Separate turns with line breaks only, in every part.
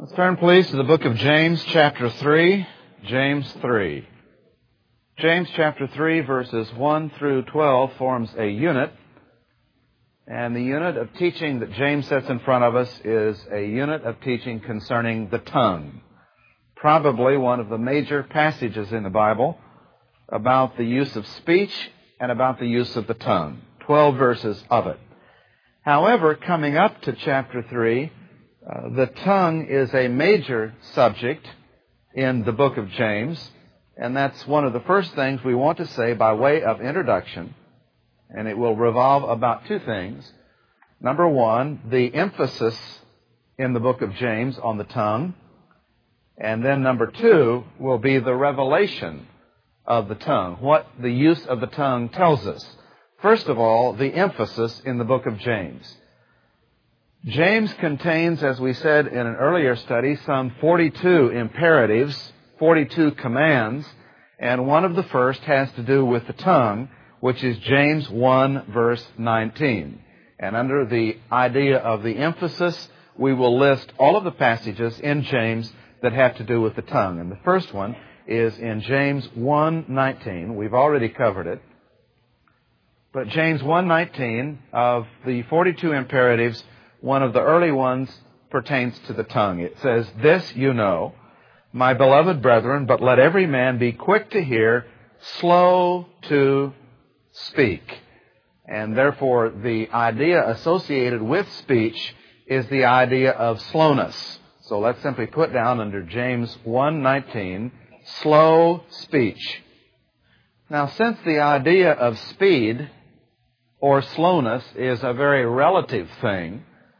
Let's turn, please, to the book of James, chapter 3. James 3. James chapter 3, verses 1 through 12 forms a unit. And the unit of teaching that James sets in front of us is a unit of teaching concerning the tongue. Probably one of the major passages in the Bible about the use of speech and about the use of the tongue. 12 verses of it. However, coming up to chapter 3, the tongue is a major subject in the book of James, and that's one of the first things we want to say by way of introduction, and it will revolve about two things. Number one, the emphasis in the book of James on the tongue, and then number two will be the revelation of the tongue, what the use of the tongue tells us. First of all, the emphasis in the book of James. James contains, as we said in an earlier study, some 42 imperatives, 42 commands, and one of the first has to do with the tongue, which is James 1, verse 19. And under the idea of the emphasis, we will list all of the passages in James that have to do with the tongue. And the first one is in James 1:19. We've already covered it. But James 1:19, of the 42 imperatives, one of the early ones pertains to the tongue. It says, "This you know, my beloved brethren, but let every man be quick to hear, slow to speak." And therefore, the idea associated with speech is the idea of slowness. So let's simply put down under James 1:19, slow speech. Now, since the idea of speed or slowness is a very relative thing,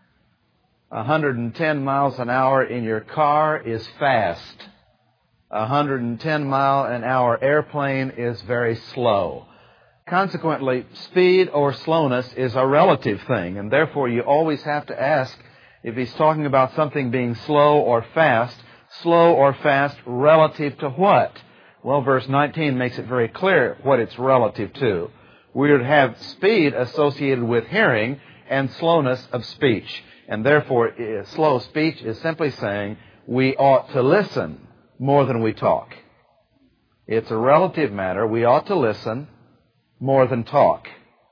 110 miles an hour in your car is fast. 110 mile an hour airplane is very slow. Consequently, speed or slowness is a relative thing, and therefore you always have to ask if he's talking about something being slow or fast relative to what? Well, verse 19 makes it very clear what it's relative to. We would have speed associated with hearing and slowness of speech. And therefore, slow speech is simply saying we ought to listen more than we talk. It's a relative matter. We ought to listen more than talk.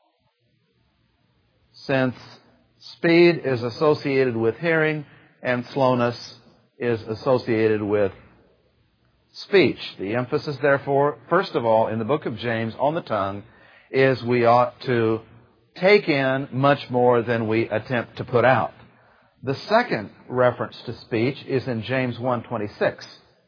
Since speed is associated with hearing and slowness is associated with speech. The emphasis, therefore, first of all, in the book of James on the tongue is we ought to take in much more than we attempt to put out. The second reference to speech is in James 1:26.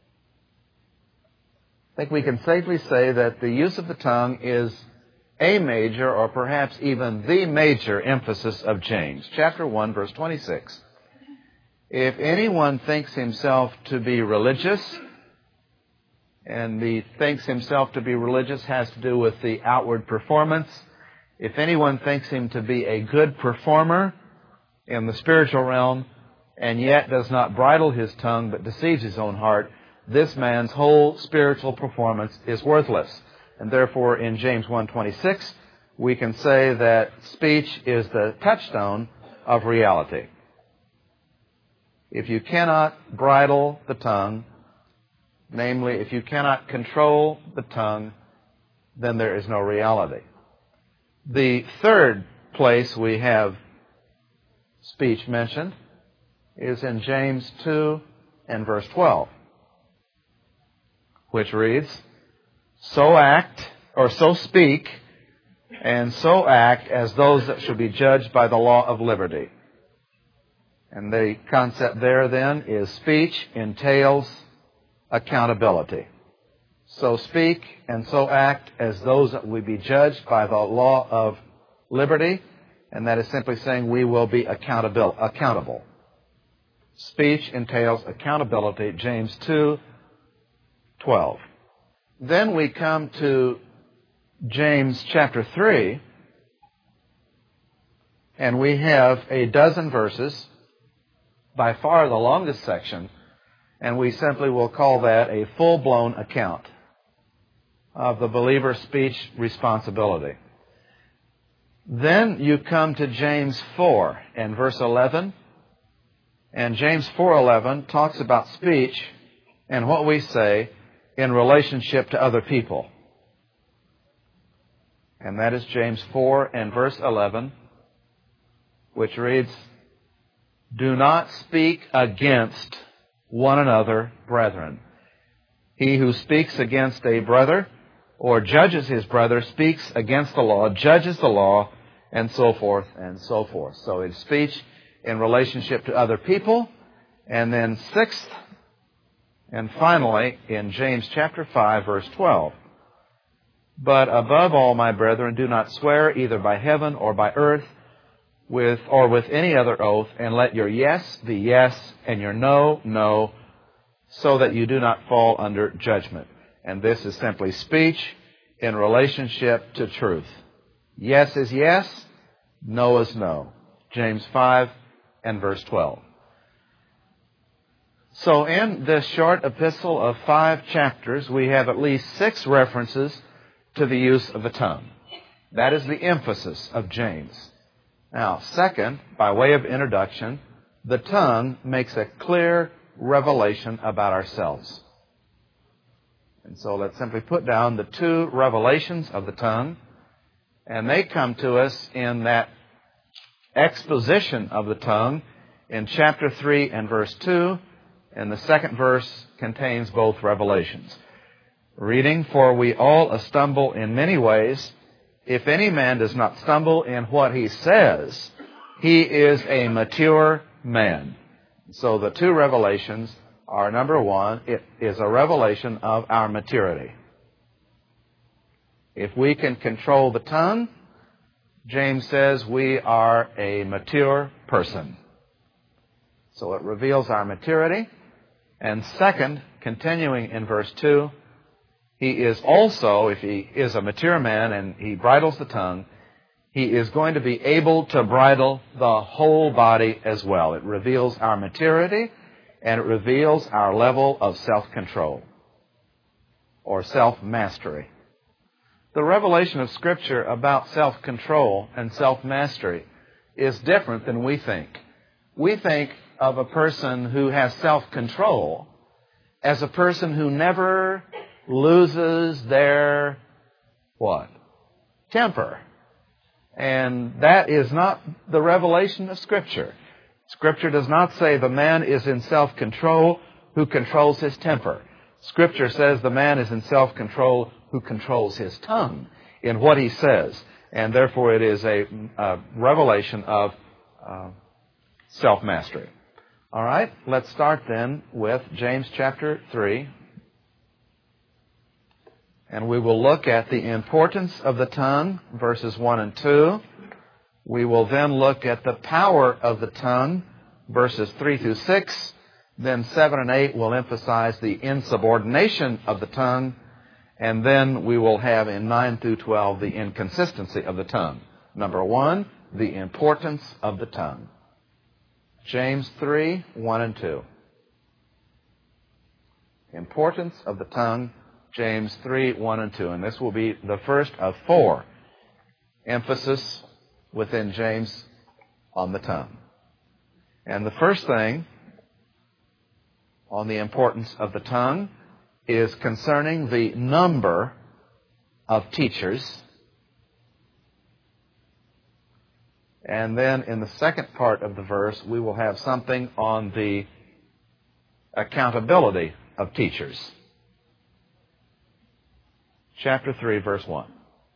I think we can safely say that the use of the tongue is a major, or perhaps even the major emphasis of James. Chapter 1, verse 26. If anyone thinks himself to be religious, and the thinks himself to be religious has to do with the outward performance. If anyone thinks him to be a good performer in the spiritual realm, and yet does not bridle his tongue but deceives his own heart, this man's whole spiritual performance is worthless. And therefore, in James 1:26, we can say that speech is the touchstone of reality. If you cannot bridle the tongue, namely, if you cannot control the tongue, then there is no reality. The third place we have speech mentioned is in James 2 and verse 12, which reads, so speak, and so act as those that should be judged by the law of liberty. And the concept there then is speech entails accountability. So speak and so act as those that will be judged by the law of liberty, and that is simply saying we will be accountable. Speech entails accountability, James 2:12. Then we come to James chapter 3, and we have a dozen verses, by far the longest section, and we simply will call that a full-blown account of the believer's speech responsibility. Then you come to James 4 and verse 11, And James 4:11 talks about speech and what we say in relationship to other people. And that is James 4 and verse 11, which reads, "Do not speak against one another, brethren. He who speaks against a brother or judges his brother speaks against the law, judges the law," and so forth and so forth. So it's speech in relationship to other people. And then sixth and finally in James chapter 5 verse 12. "But above all, my brethren, do not swear either by heaven or by earth with any other oath, and let your yes be yes and your no, no, so that you do not fall under judgment." And this is simply speech in relationship to truth. Yes is yes, no is no. James 5 and verse 12. So in this short epistle of 5 chapters, we have at least 6 references to the use of the tongue. That is the emphasis of James. Now, second, by way of introduction, the tongue makes a clear revelation about ourselves. And so let's simply put down the 2 revelations of the tongue, and they come to us in that exposition of the tongue in chapter 3 and verse 2, and the second verse contains both revelations. Reading, "For we all stumble in many ways. If any man does not stumble in what he says, he is a mature man." So the 2 revelations are, number 1, it is a revelation of our maturity. If we can control the tongue, James says we are a mature person. So it reveals our maturity. And second, continuing in verse 2, he is also, if he is a mature man and he bridles the tongue, he is going to be able to bridle the whole body as well. It reveals our maturity, and it reveals our level of self-control or self-mastery. The revelation of Scripture about self-control and self-mastery is different than we think. We think of a person who has self-control as a person who never loses their, what? Temper. And that is not the revelation of Scripture. Scripture does not say the man is in self-control who controls his temper. Scripture says the man is in self-control who controls his tongue in what he says. And therefore it is a revelation of self-mastery. All right, let's start then with James chapter 3. And we will look at the importance of the tongue, verses 1 and 2. We will then look at the power of the tongue, verses 3 through 6. Then 7 and 8 will emphasize the insubordination of the tongue. And then we will have in 9 through 12 the inconsistency of the tongue. Number 1, the importance of the tongue. James 3, 1 and 2. Importance of the tongue, James 3, 1 and 2. And this will be the first of 4 emphasis within James on the tongue. And the first thing on the importance of the tongue is concerning the number of teachers. And then in the second part of the verse, we will have something on the accountability of teachers. Chapter 3, verse 1.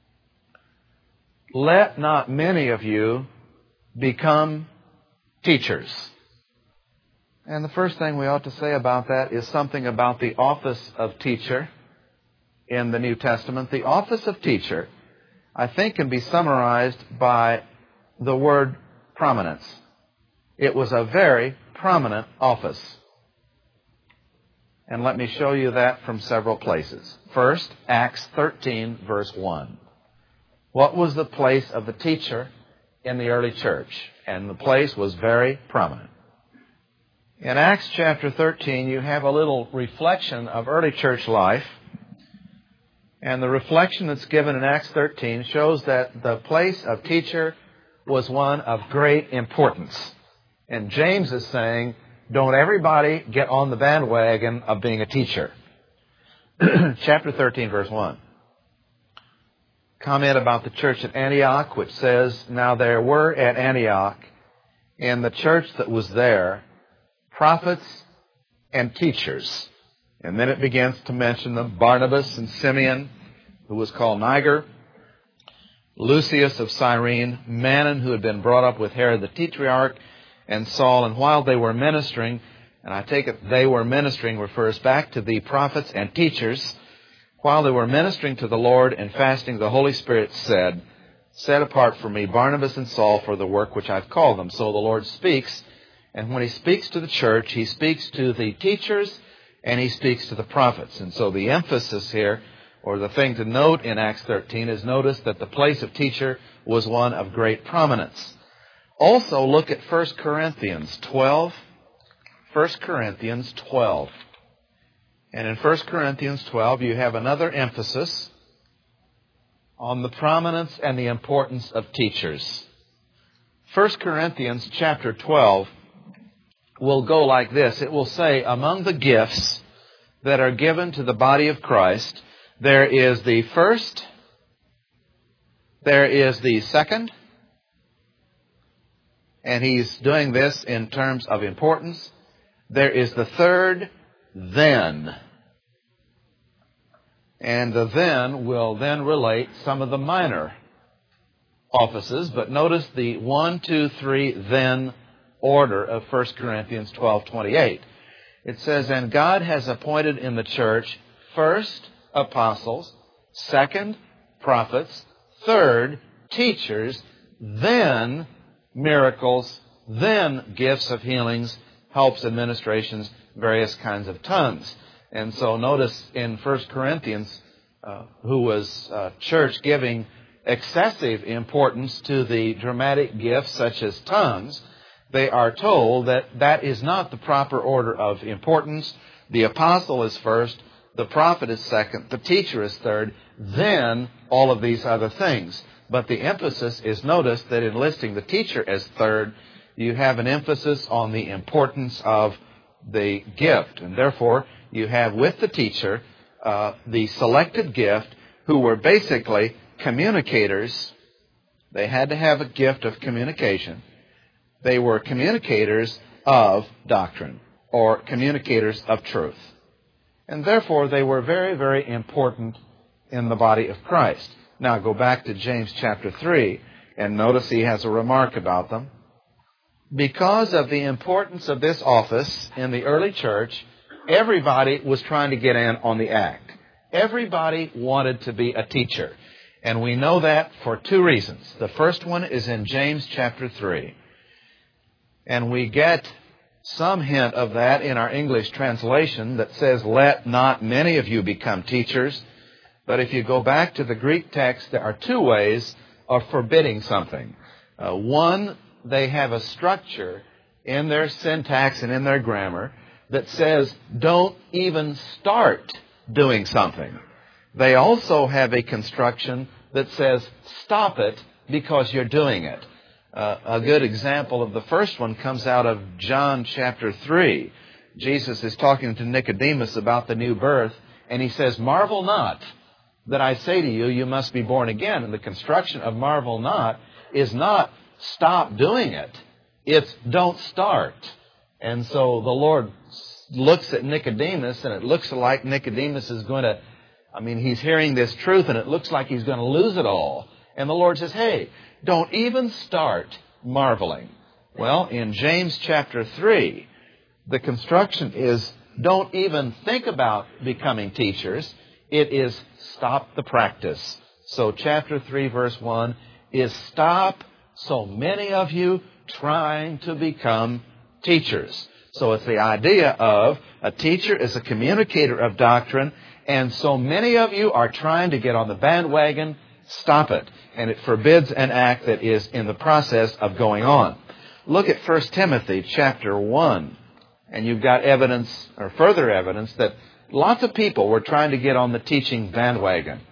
"Let not many of you become teachers." And the first thing we ought to say about that is something about the office of teacher in the New Testament. The office of teacher, I think, can be summarized by the word prominence. It was a very prominent office. And let me show you that from several places. First, Acts 13, verse 1. What was the place of the teacher in the early church? And the place was very prominent. In Acts chapter 13, you have a little reflection of early church life. And the reflection that's given in Acts 13 shows that the place of teacher was one of great importance. And James is saying don't everybody get on the bandwagon of being a teacher. Chapter 13, verse 1. Comment about the church at Antioch, which says, now there were at Antioch, in the church that was there, prophets and teachers. And then it begins to mention them, Barnabas and Simeon, who was called Niger, Lucius of Cyrene, Manon, who had been brought up with Herod the Tetrarch, and Saul. And while they were ministering, and I take it they were ministering refers back to the prophets and teachers, while they were ministering to the Lord and fasting, the Holy Spirit said, set apart for me Barnabas and Saul for the work which I've called them. So the Lord speaks, and when He speaks to the church, He speaks to the teachers and He speaks to the prophets. And so the emphasis here, or the thing to note in Acts 13, is notice that the place of teacher was one of great prominence. Also look at 1 Corinthians 12. 1 Corinthians 12. And in 1 Corinthians 12, you have another emphasis on the prominence and the importance of teachers. 1 Corinthians chapter 12 will go like this. It will say, among the gifts that are given to the body of Christ, there is the first, there is the second, and he's doing this in terms of importance. There is the third, then. And the then will then relate some of the minor offices, but notice the 1, 2, 3, then order of 1 Corinthians 12:28. It says, and God has appointed in the church first apostles, second prophets, third teachers, then miracles, then gifts of healings, helps, administrations, various kinds of tongues. And so notice in 1 Corinthians, who was church giving excessive importance to the dramatic gifts such as tongues, they are told that that is not the proper order of importance. The apostle is first, the prophet is second, the teacher is third, then all of these other things. But the emphasis is, notice that in listing the teacher as third, you have an emphasis on the importance of the gift. And therefore, you have with the teacher the selected gift, who were basically communicators. They had to have a gift of communication. They were communicators of doctrine, or communicators of truth. And therefore, they were very, very important in the body of Christ. Now, go back to James chapter 3, and notice he has a remark about them. Because of the importance of this office in the early church, everybody was trying to get in on the act. Everybody wanted to be a teacher. And we know that for two reasons. The first one is in James chapter 3. And we get some hint of that in our English translation that says, let not many of you become teachers. But if you go back to the Greek text, there are two ways of forbidding something. One, they have a structure in their syntax and in their grammar that says, don't even start doing something. They also have a construction that says, stop it because you're doing it. A good example of the first one comes out of John chapter 3. Jesus is talking to Nicodemus about the new birth, and he says, marvel not that I say to you, you must be born again. And the construction of marvel not is not stop doing it. It's don't start. And so the Lord looks at Nicodemus, and it looks like Nicodemus is going to, he's hearing this truth, and it looks like he's going to lose it all. And the Lord says, hey, don't even start marveling. Well, in James chapter 3, the construction is don't even think about becoming teachers. It is stop the practice. So chapter 3, verse 1 is stop so many of you trying to become teachers. So it's the idea of a teacher is a communicator of doctrine, and so many of you are trying to get on the bandwagon. Stop it. And it forbids an act that is in the process of going on. Look at 1 Timothy chapter 1, and you've got evidence, or further evidence, that lots of people were trying to get on the teaching bandwagon.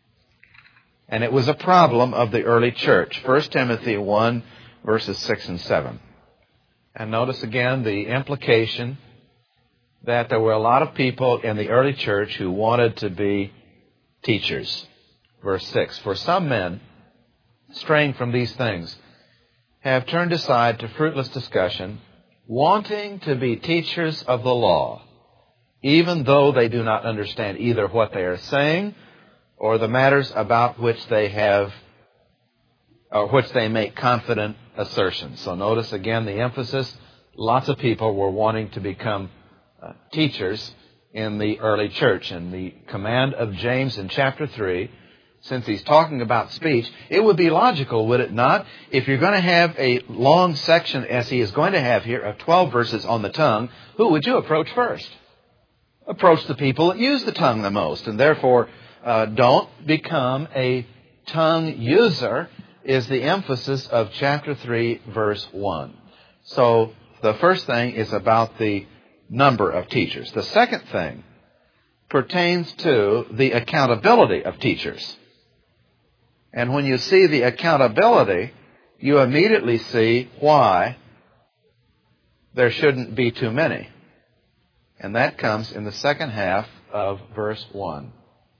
And it was a problem of the early church. 1 Timothy 1, verses 6 and 7. And notice again the implication that there were a lot of people in the early church who wanted to be teachers. Verse 6, for some men, straying from these things, have turned aside to fruitless discussion, wanting to be teachers of the law, even though they do not understand either what they are saying or the matters about which they have, or which they make confident assertions. So notice again the emphasis. Lots of people were wanting to become teachers in the early church. And the command of James in chapter 3, since he's talking about speech, it would be logical, would it not, if you're going to have a long section, as he is going to have here, of 12 verses on the tongue, who would you approach first? Approach the people that use the tongue the most. And therefore, don't become a tongue user is the emphasis of chapter 3, verse 1. So the first thing is about the number of teachers. The second thing pertains to the accountability of teachers. And when you see the accountability, you immediately see why there shouldn't be too many. And that comes in the second half of verse 1.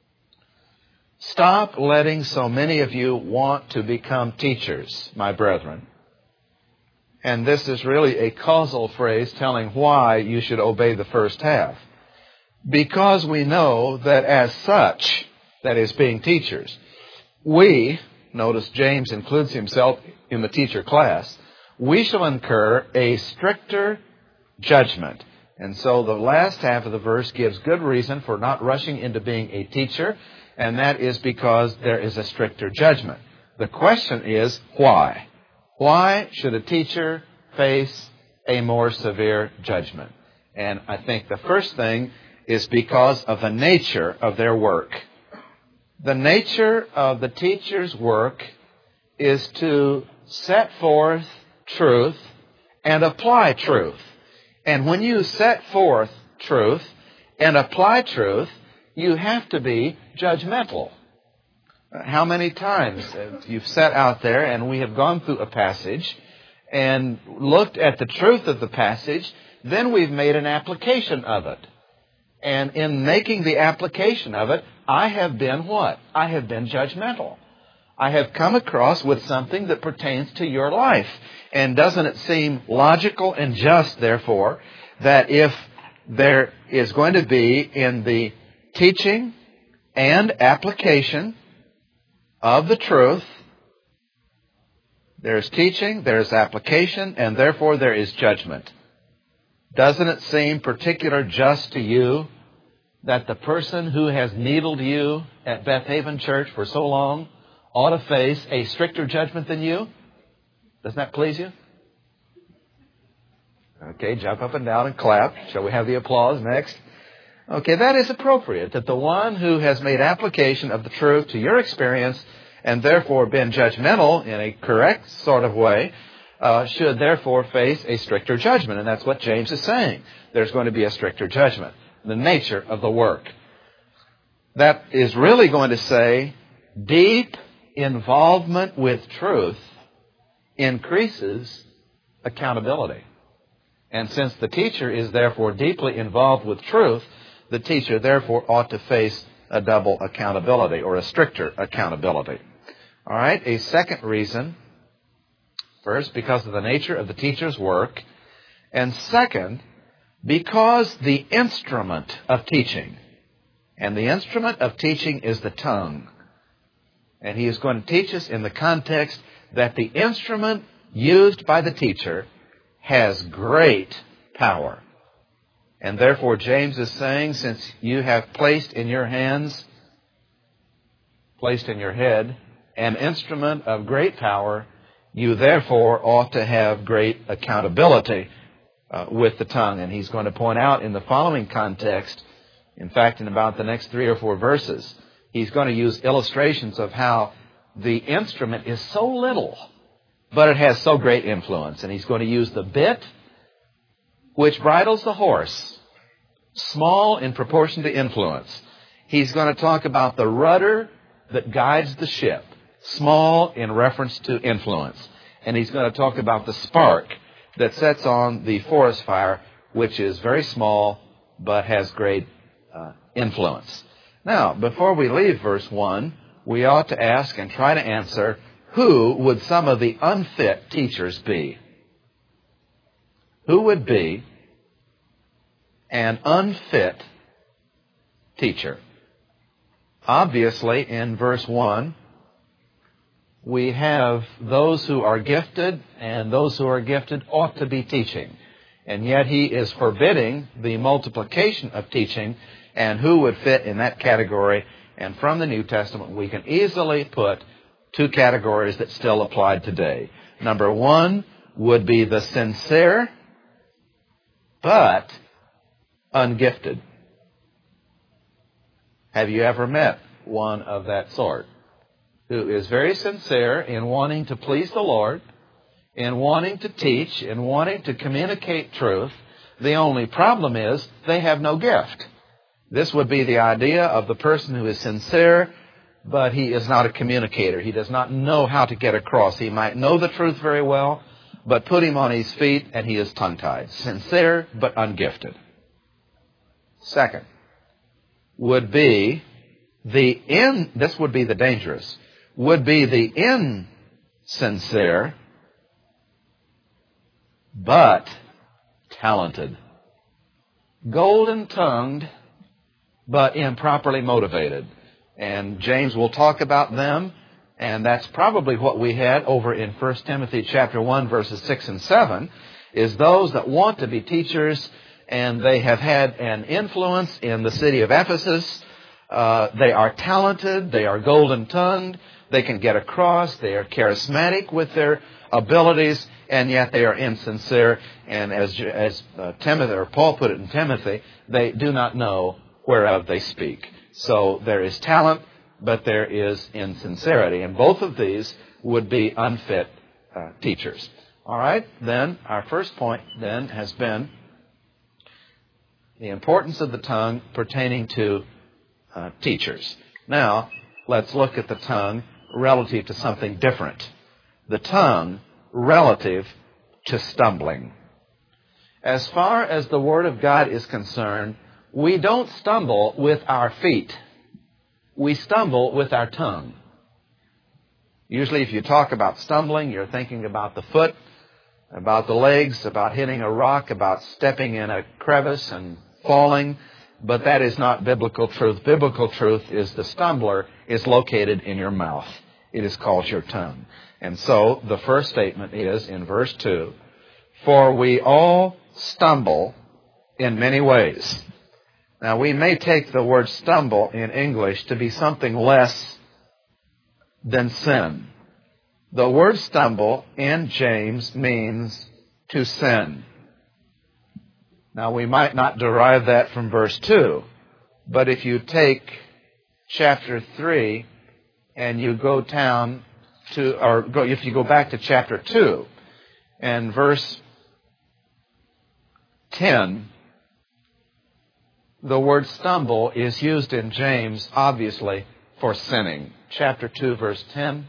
Stop letting so many of you want to become teachers, my brethren. And this is really a causal phrase telling why you should obey the first half. Because we know that as such, that is being teachers, we, notice James includes himself in the teacher class, we shall incur a stricter judgment. And so the last half of the verse gives good reason for not rushing into being a teacher, and that is because there is a stricter judgment. The question is, why? Why should a teacher face a more severe judgment? And I think the first thing is because of the nature of their work. The nature of the teacher's work is to set forth truth and apply truth. And when you set forth truth and apply truth, you have to be judgmental. How many times you've sat out there and we have gone through a passage and looked at the truth of the passage, then we've made an application of it. And in making the application of it, I have been what? I have been judgmental. I have come across with something that pertains to your life. And doesn't it seem logical and just, therefore, that if there is going to be in the teaching and application of the truth, there's teaching, there's application, and therefore there is judgment. Doesn't it seem particular just to you that the person who has needled you at Beth Haven Church for so long ought to face a stricter judgment than you? Doesn't that please you? Okay, jump up and down and clap. Shall we have the applause next? Okay, that is appropriate, that the one who has made application of the truth to your experience and therefore been judgmental in a correct sort of way should therefore face a stricter judgment. And that's what James is saying. There's going to be a stricter judgment. The nature of the work. That is really going to say deep involvement with truth increases accountability. And since the teacher is therefore deeply involved with truth, the teacher therefore ought to face a double accountability or a stricter accountability. All right, a second reason. First, because of the nature of the teacher's work. And second, because the instrument of teaching. And the instrument of teaching is the tongue. And he is going to teach us in the context that the instrument used by the teacher has great power. And therefore James is saying, since you have placed in your hands, placed in your head, an instrument of great power, you therefore ought to have great accountability with the tongue. And he's going to point out in the following context, in fact, in about the next 3 or 4 verses, he's going to use illustrations of how the instrument is so little, but it has so great influence. And he's going to use the bit which bridles the horse, small in proportion to influence. He's going to talk about the rudder that guides the ship, small in reference to influence. And he's going to talk about the spark that sets on the forest fire, which is very small but has great influence. Now, before we leave verse 1, we ought to ask and try to answer, who would some of the unfit teachers be? Who would be an unfit teacher? Obviously, in verse 1, we have those who are gifted, and those who are gifted ought to be teaching. And yet he is forbidding the multiplication of teaching, and who would fit in that category. And from the New Testament, we can easily put two categories that still apply today. Number one would be the sincere, but ungifted. Have you ever met one of that sort, who is very sincere in wanting to please the Lord, in wanting to teach, in wanting to communicate truth? The only problem is they have no gift. This would be the idea of the person who is sincere, but he is not a communicator. He does not know how to get across. He might know the truth very well, but put him on his feet and he is tongue-tied. Sincere, but ungifted. Second would be this would be the dangerous, would be the insincere, but talented. Golden-tongued, but improperly motivated. And James will talk about them, and that's probably what we had over in 1 Timothy chapter 1, verses 6 and 7, is those that want to be teachers, and they have had an influence in the city of Ephesus. They are talented, they are golden-tongued, they can get across, they are charismatic with their abilities, and yet they are insincere. And as Timothy, or Paul put it in Timothy, they do not know whereof they speak. So there is talent, but there is insincerity. And both of these would be unfit teachers. All right, then our first point then has been the importance of the tongue pertaining to teachers. Now, let's look at the tongue relative to something different. The tongue relative to stumbling. As far as the Word of God is concerned, we don't stumble with our feet. We stumble with our tongue. Usually if you talk about stumbling, you're thinking about the foot, about the legs, about hitting a rock, about stepping in a crevice and falling. But that is not biblical truth. Biblical truth is the stumbler is located in your mouth. It is called your tongue. And so the first statement is in verse 2, for we all stumble in many ways. Now, we may take the word stumble in English to be something less than sin. The word stumble in James means to sin. Now, we might not derive that from verse 2, but if you take chapter 3 and you go down to, if you go back to chapter 2 and verse 10, the word stumble is used in James, obviously, for sinning. Chapter 2, verse 10.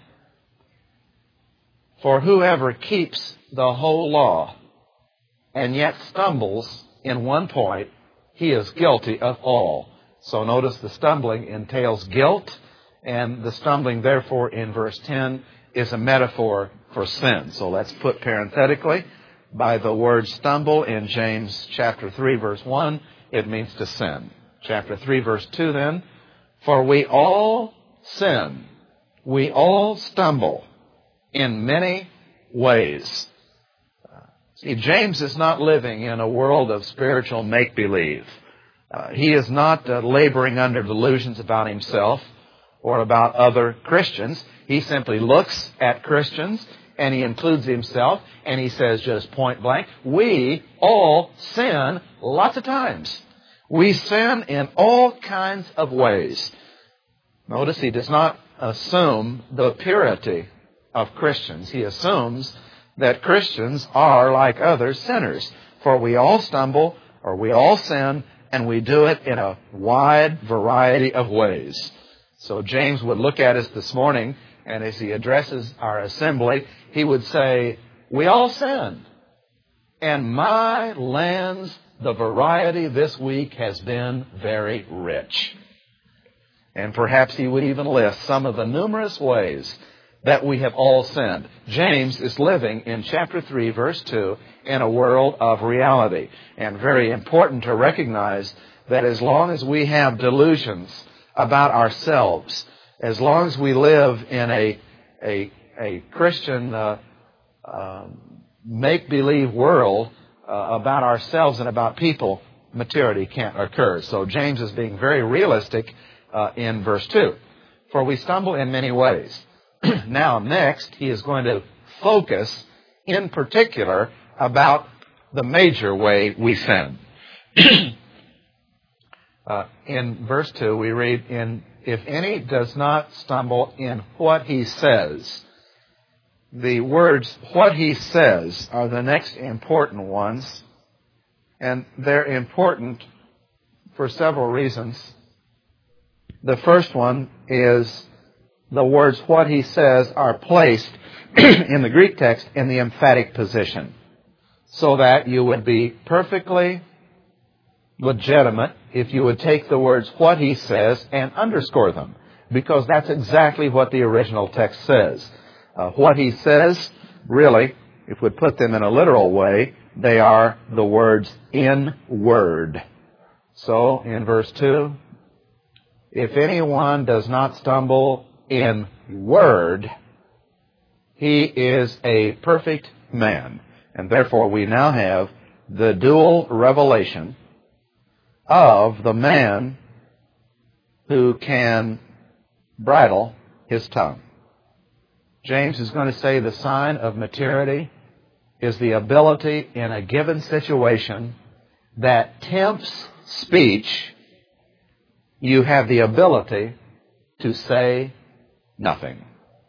For whoever keeps the whole law and yet stumbles in one point, he is guilty of all. So notice the stumbling entails guilt, and the stumbling, therefore, in verse 10 is a metaphor for sin. So let's put parenthetically, by the word stumble in James chapter 3, verse 1, it means to sin. Chapter 3, verse 2 then, for we all sin, we all stumble in many ways. See, James is not living in a world of spiritual make-believe. He is not laboring under delusions about himself or about other Christians. He simply looks at Christians and he includes himself and he says just point blank, we all sin lots of times. We sin in all kinds of ways. Notice he does not assume the purity of Christians. He assumes that Christians are like other sinners. For we all stumble, or we all sin, and we do it in a wide variety of ways. So James would look at us this morning, and as he addresses our assembly, he would say, we all sin.
And my lands, the variety this week has been very rich. And perhaps he would even list some of the numerous ways that we have all sinned. James is living in chapter 3, verse 2, in a world of reality. And very important to recognize that as long as we have delusions about ourselves, as long as we live in a Christian make-believe world about ourselves and about people, maturity can't occur. So James is being very realistic in verse 2. For we stumble in many ways. Now, next, he is going to focus in particular about the major way we sin. In verse 2, we read, if any does not stumble in what he says. The words, what he says, are the next important ones. And they're important for several reasons. The first one is the words, what he says, are placed in the Greek text in the emphatic position, so that you would be perfectly legitimate if you would take the words, what he says, and underscore them, because that's exactly what the original text says. What he says, really, if we put them in a literal way, they are the words in word. So, in verse 2, if anyone does not stumble in word, he is a perfect man. And therefore we now have the dual revelation of the man who can bridle his tongue. James is going to say the sign of maturity is the ability in a given situation that tempts speech. You have the ability to say nothing.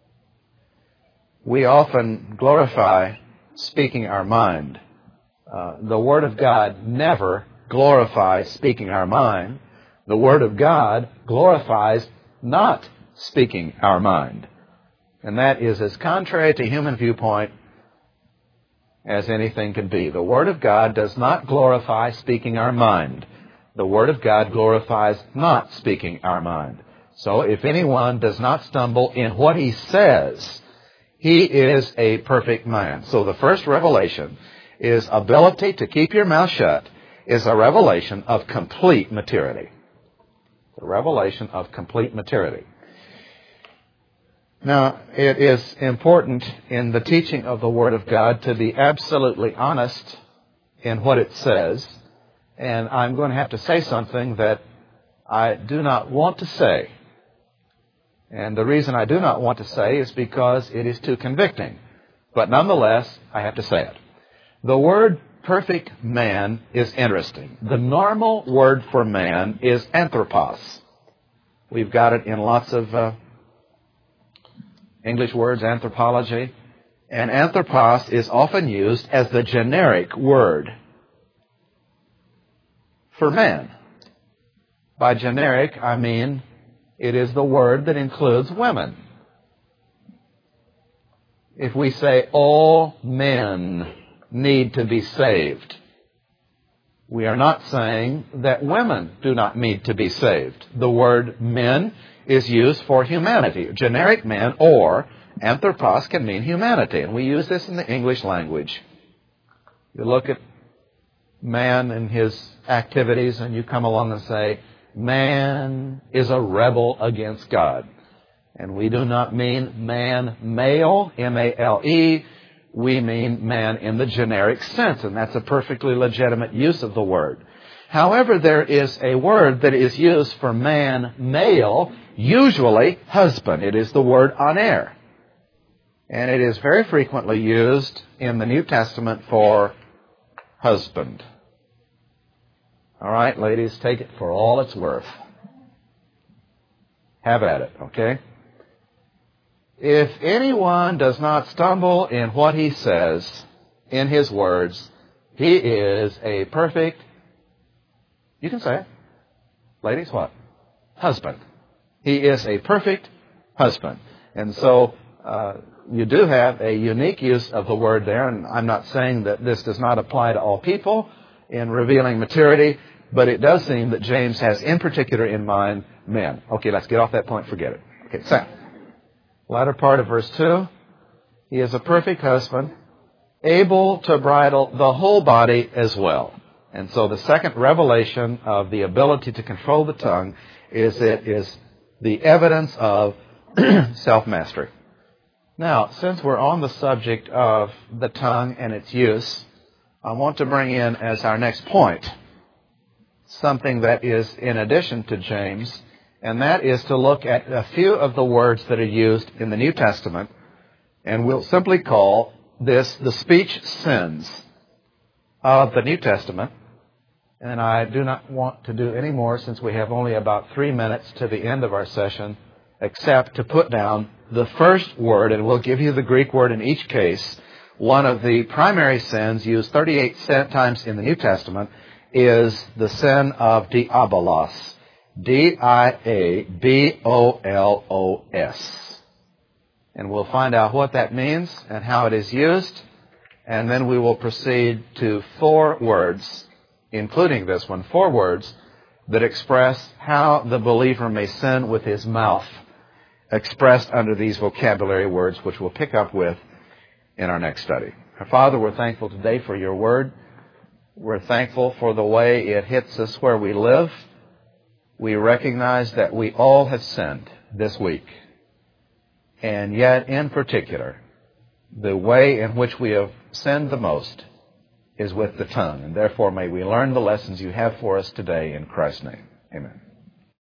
We often glorify speaking our mind. The Word of God never glorifies speaking our mind. The Word of God glorifies not speaking our mind. And that is as contrary to human viewpoint as anything can be. The Word of God does not glorify speaking our mind. The Word of God glorifies not speaking our mind. So if anyone does not stumble in what he says, he is a perfect man. So the first revelation is ability to keep your mouth shut is a revelation of complete maturity. The revelation of complete maturity. Now, it is important in the teaching of the Word of God to be absolutely honest in what it says. And I'm going to have to say something that I do not want to say. And the reason I do not want to say is because it is too convicting. But nonetheless, I have to say it. The word perfect man is interesting. The normal word for man is anthropos. We've got it in lots of English words, anthropology. And anthropos is often used as the generic word for man. By generic, I mean it is the word that includes women. If we say all men need to be saved, we are not saying that women do not need to be saved. The word men is used for humanity. Generic man or anthropos can mean humanity. And we use this in the English language. You look at man and his activities and you come along and say, man is a rebel against God. And we do not mean man male, M-A-L-E. We mean man in the generic sense, and that's a perfectly legitimate use of the word. However, there is a word that is used for man male, usually husband. It is the word aner. And it is very frequently used in the New Testament for husband. All right, ladies, take it for all it's worth. Have at it, okay? If anyone does not stumble in what he says, in his words, he is a perfect, you can say it. Ladies, what? Husband. He is a perfect husband. And so you do have a unique use of the word there, and I'm not saying that this does not apply to all people in revealing maturity, but it does seem that James has in particular in mind men. Okay, let's get off that point, forget it. Okay, so, latter part of verse 2, he is a perfect husband, able to bridle the whole body as well. And so the second revelation of the ability to control the tongue is it is the evidence of self-mastery. Now, since we're on the subject of the tongue and its use, I want to bring in as our next point something that is in addition to James, and that is to look at a few of the words that are used in the New Testament, and we'll simply call this the speech sins of the New Testament. And I do not want to do any more, since we have only about 3 minutes to the end of our session, except to put down the first word, and we'll give you the Greek word in each case. One of the primary sins used 38 times in the New Testament is the sin of diabolos. D-I-A-B-O-L-O-S. And we'll find out what that means and how it is used, and then we will proceed to 4 words, including this one, 4 words that express how the believer may sin with his mouth, expressed under these vocabulary words, which we'll pick up with in our next study. Our Father, we're thankful today for your word. We're thankful for the way it hits us where we live. We recognize that we all have sinned this week. And yet, in particular, the way in which we have sinned the most is with the tongue. And therefore, may we learn the lessons you have for us today in Christ's name. Amen.